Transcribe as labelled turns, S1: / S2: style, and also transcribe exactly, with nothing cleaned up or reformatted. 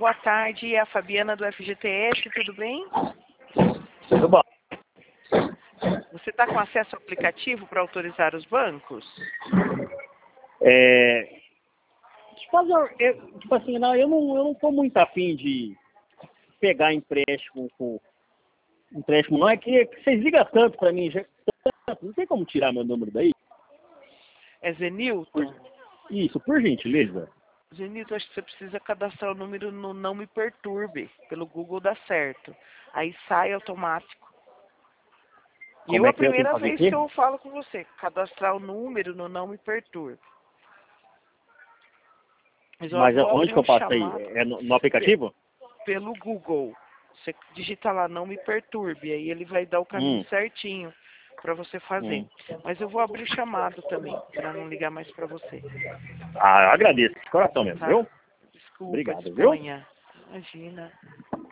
S1: boa tarde. É a Fabiana do F G T S, tudo bem?
S2: Tudo bom.
S1: Você está com acesso ao aplicativo para autorizar os bancos?
S2: É, deixa eu fazer, uma- eu, tipo assim, não, eu não, eu não tô muito afim de pegar empréstimo com empréstimo, não é que, que vocês ligam tanto pra mim, já, tanto, não tem como tirar meu número daí?
S1: É Zenilton?
S2: Isso, por gentileza.
S1: Zenilton, acho que você precisa cadastrar o número no Não Me Perturbe. Pelo Google dá certo. Aí sai automático. E
S2: Como
S1: eu,
S2: é
S1: a
S2: que eu tenho que
S1: primeira
S2: fazer
S1: vez
S2: aqui?
S1: que eu falo com você, cadastrar o número no Não Me Perturbe. Mas eu
S2: Mas
S1: vou
S2: onde
S1: abrir
S2: que eu
S1: um
S2: passo aí?
S1: chamado
S2: É no, no aplicativo?
S1: pelo Google. Você digita lá Não Me Perturbe, aí ele vai dar o caminho
S2: Hum,
S1: certinho para você fazer.
S2: hum.
S1: Mas eu vou abrir o chamado também, para não ligar mais para você.
S2: Ah, eu agradeço, de coração mesmo,
S1: Tá?
S2: viu?
S1: Desculpa,
S2: Obrigado, viu?
S1: disponha. Imagina.